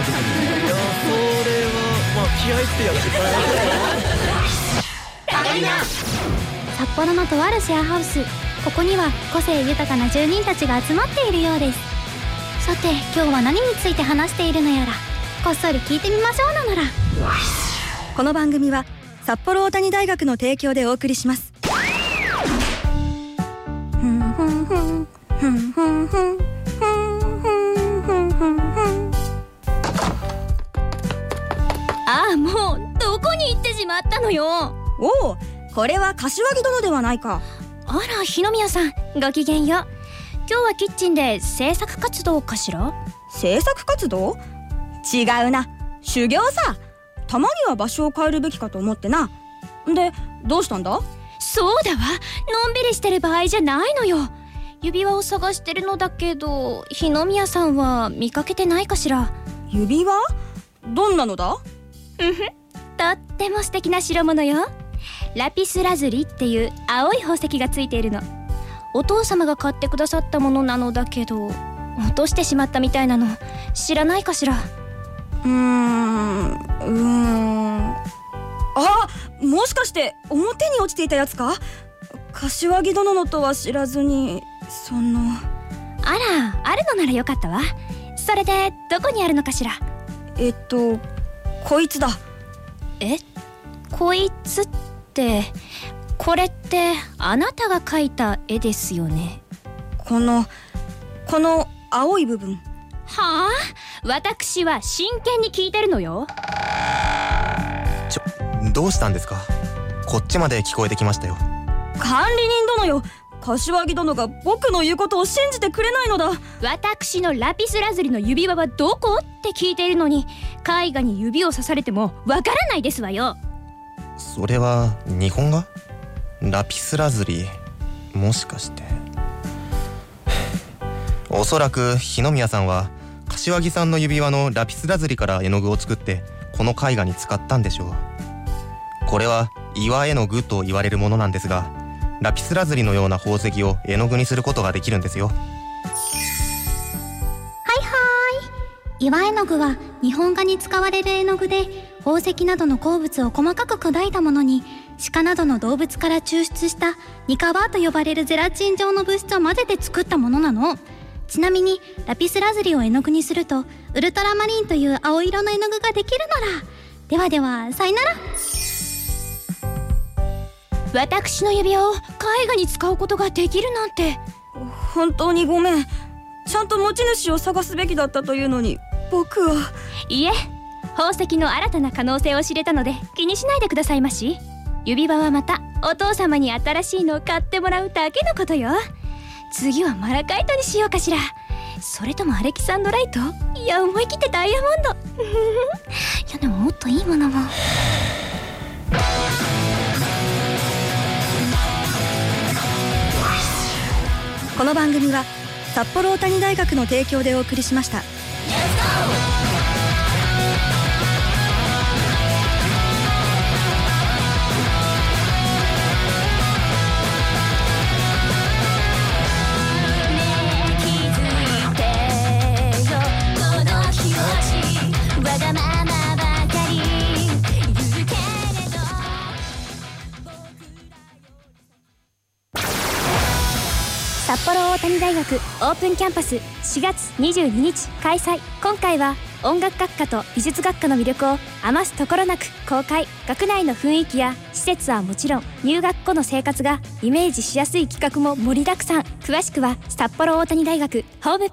まあ気合ってやつ札幌のとあるシェアハウス、ここには個性豊かな住人たちが集まっているようです。さて今日は何について話しているのやら、こっそり聞いてみましょう。なのらこの番組は札幌大谷大学の提供でお送りします。 ああ、もうどこに行ってしまったのよ。 おお、これは柏木殿ではないか。 あら、日野宮さん、ごきげんよう。今日はキッチンで制作活動かしら？ 制作活動？違うな、修行さ。たまには場所を変えるべきかと思ってな。で、どうしたんだ？ そうだわ、のんびりしてる場合じゃないのよ。指輪を探してるのだけど、日野宮さんは見かけてないかしら？ 指輪？どんなのだ？ とっても素敵な代物よ。ラピスラズリっていう青い宝石がついているの。お父様が買ってくださったものなのだけど、落としてしまったみたいなの知らないかしら？ あ、もしかして表に落ちていたやつか？柏木殿のとは知らずに。 あら、あるのならよかったわ。それでどこにあるのかしら？ こいつだ。 こいつって、これってあなたが描いた絵ですよね？ この青い部分。 はあ？私は真剣に聞いてるのよ。 どうしたんですか？こっちまで聞こえてきましたよ。 管理人殿よ、柏木殿が僕の言うことを信じてくれないのだ。 私のラピスラズリの指輪はどこって聞いているのに、絵画に指を刺されてもわからないですわよ。 それは日本画？ラピスラズリ、もしかしておそらく日野宮さんは柏木さんの指輪のラピスラズリから絵の具を作ってこの絵画に使ったんでしょう。これは岩絵の具と言われるものなんですが、ラピスラズリのような宝石を絵の具にすることができるんですよ。 岩絵の具は日本画に使われる絵の具で、宝石などの鉱物を細かく砕いたものに鹿などの動物から抽出したニカワーと呼ばれるゼラチン状の物質を混ぜて作ったものなの。ちなみにラピスラズリを絵の具にするとウルトラマリンという青色の絵の具ができるのら。ではでは、さよなら。私の指輪を絵画に使うことができるなんて。 本当にごめん。ちゃんと持ち主を探すべきだったというのに、僕は。 いえ、宝石の新たな可能性を知れたので気にしないでくださいまし。指輪はまたお父様に新しいのを買ってもらうだけのことよ。次はマラカイトにしようかしら。それともアレキサンドライト？いや、思い切ってダイヤモンド。いや、でももっといいものも。 この番組は札幌大谷大学の提供でお送りしました。 札幌大谷大学オープンキャンパス4月22日開催。今回は音楽学科と美術学科の魅力を余すところなく公開。学内の雰囲気や施設はもちろん、入学後の生活がイメージしやすい企画も盛りだくさん。詳しくは札幌大谷大学ホームページ